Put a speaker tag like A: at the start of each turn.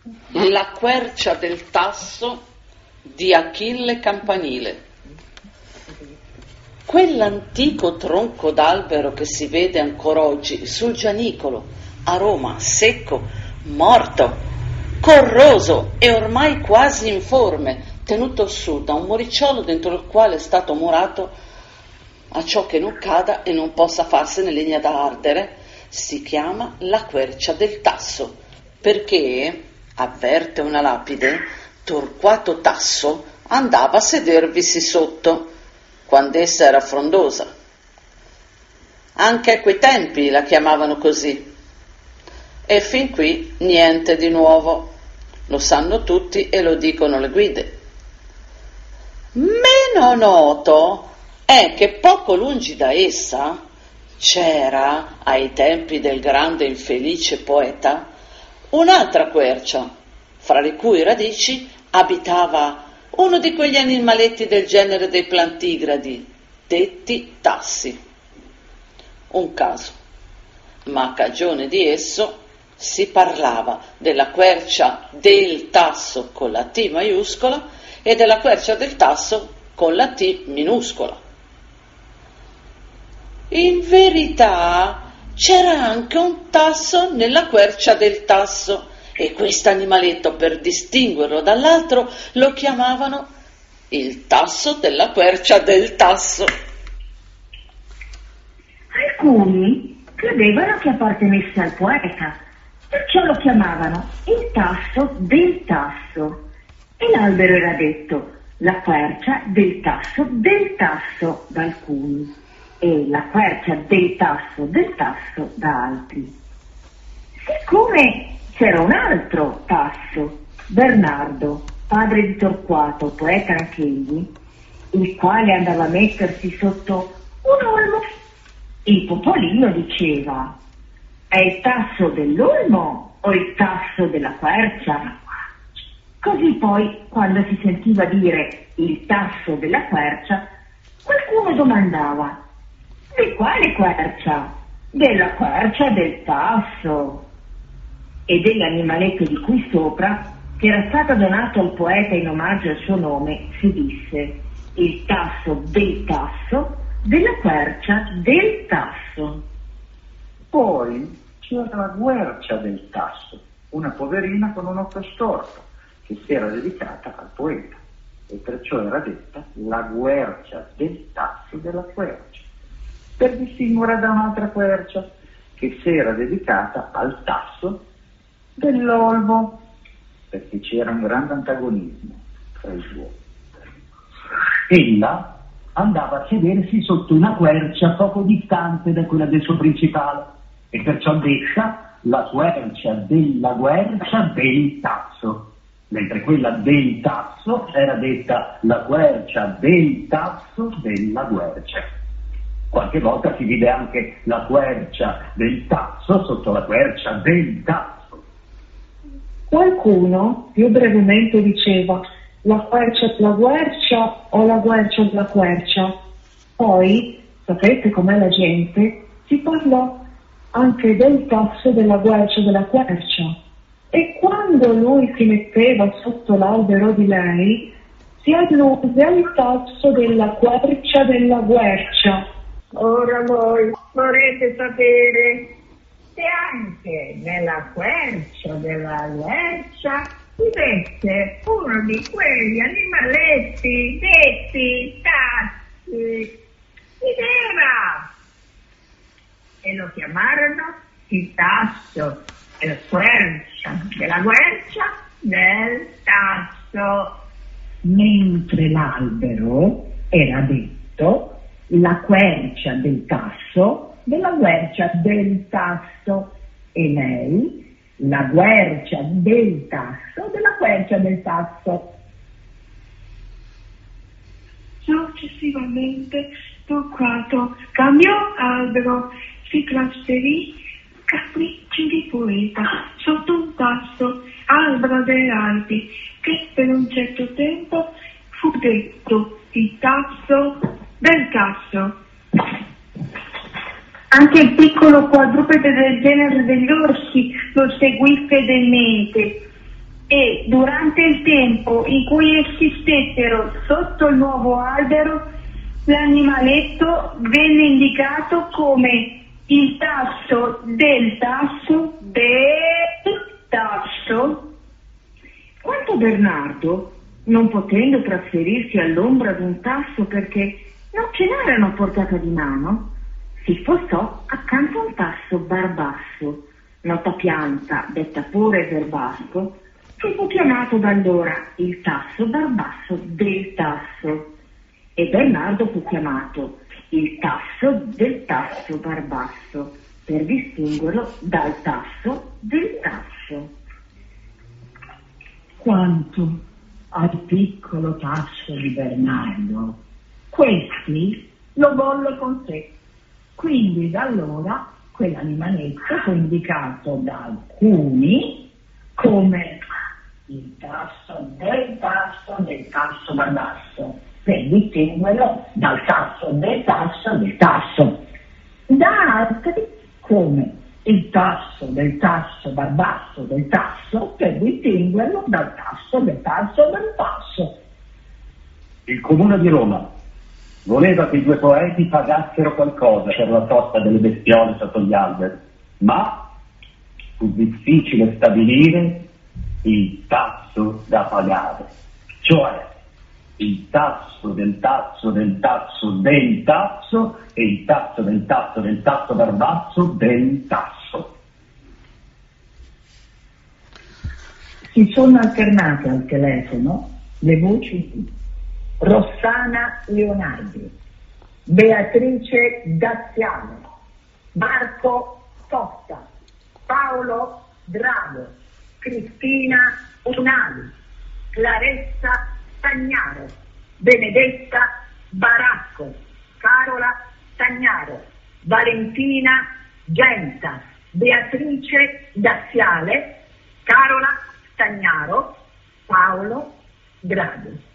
A: La quercia del tasso di Achille Campanile. Quell'antico tronco d'albero che si vede ancora oggi sul Gianicolo, a Roma, secco, morto, corroso e ormai quasi informe, tenuto su da un muricciolo dentro il quale è stato murato a ciò che non cada e non possa farsene legna da ardere, si chiama la quercia del tasso, perché, avverte una lapide, Torquato Tasso andava a sedervisi sotto quando essa era frondosa. Anche a quei tempi la chiamavano così. E fin qui niente di nuovo, lo sanno tutti e lo dicono le guide. Meno noto è che poco lungi da essa c'era, ai tempi del grande infelice poeta, un'altra quercia, fra le cui radici abitava uno di quegli animaletti del genere dei plantigradi, detti tassi. Un caso, ma a cagione di esso si parlava della quercia del tasso con la T maiuscola e della quercia del tasso con la T minuscola. In verità c'era anche un tasso nella quercia del tasso, e questo animaletto, per distinguerlo dall'altro, lo chiamavano il tasso della quercia del tasso.
B: Alcuni credevano che appartenesse al poeta, perciò lo chiamavano il tasso del tasso, e l'albero era detto la quercia del tasso da alcuni e la quercia del tasso da altri. Siccome c'era un altro Tasso, Bernardo, padre di Torquato, poeta anch'egli, il quale andava a mettersi sotto un olmo. Il popolino diceva: è il tasso dell'olmo o il tasso della quercia? Così poi, quando si sentiva dire il tasso della quercia, qualcuno domandava: di quale quercia? Della quercia del tasso. E dell'animaletto di cui sopra, che era stato donato al poeta in omaggio al suo nome, si disse il tasso della quercia del tasso.
C: Poi c'era la quercia del tasso, una poverina con un occhio storto, che si era dedicata al poeta, e perciò era detta la quercia del tasso della quercia, per distinguere da un'altra quercia, che si era dedicata al tasso dell'olmo, perché c'era un grande antagonismo tra i due.
D: Ella andava a sedersi sotto una quercia poco distante da quella del suo principale, e perciò detta la quercia della quercia del tasso, mentre quella del tasso era detta la quercia del tasso della quercia. Qualche volta si vide anche la quercia del tasso sotto la quercia del tasso.
B: Qualcuno più brevemente diceva la quercia della quercia o la quercia della quercia. Poi, sapete com'è la gente, si parlò anche del tasso della quercia della quercia. E quando lui si metteva sotto l'albero di lei, si alluse al tasso della quercia della quercia.
E: Ora voi vorrete sapere se anche nella quercia della quercia vivesse uno di quegli animaletti detti tassi. Viveva! E lo chiamarono il tasso e la quercia della quercia del tasso.
B: Mentre l'albero era detto la quercia del tasso della quercia del tasso, e lei la quercia del tasso della quercia del tasso.
F: Successivamente Torquato cambiò albero, si trasferì capricci di poeta sotto un tasso, albero delle Alpi, che per un certo tempo fu detto il tasso del tasso.
E: Anche il piccolo quadrupede del genere degli orsi lo seguì fedelmente.
B: e durante il tempo in cui essi stettero sotto il nuovo albero, l'animaletto venne indicato come il tasso del tasso del tasso. Quanto a Bernardo, non potendo trasferirsi all'ombra di un tasso perché non ce n'erano a portata di mano, si spostò accanto a un tasso barbasso, nota pianta detta pure verbasco, che fu chiamato da allora il tasso barbasso del tasso, e Bernardo fu chiamato il tasso del tasso barbasso, per distinguerlo dal tasso del tasso.
E: Quanto al piccolo tasso di Bernardo, questi lo volle con sé. Quindi da allora quell'animaletto fu indicato da alcuni come il tasso del tasso barbasso, per distinguerlo dal tasso del tasso, da altri come il tasso del tasso barbasso del tasso, per distinguerlo dal tasso del tasso.
D: Il Comune di Roma voleva che i due poeti pagassero qualcosa per la sosta delle bestiole sotto gli alberi, ma fu difficile stabilire il tasso da pagare, cioè il tasso del tasso del tasso del tasso e il tasso del tasso barbasso del tasso.
E: Si sono alternate al telefono le voci di Rossana Leonardi, Beatrice Daziano, Marco Tosta, Paolo Drago, Cristina Unali, Claressa Stagnaro, Benedetta Baracco, Carola Stagnaro, Valentina Genta, Beatrice Daziale, Carola Stagnaro, Paolo Drago.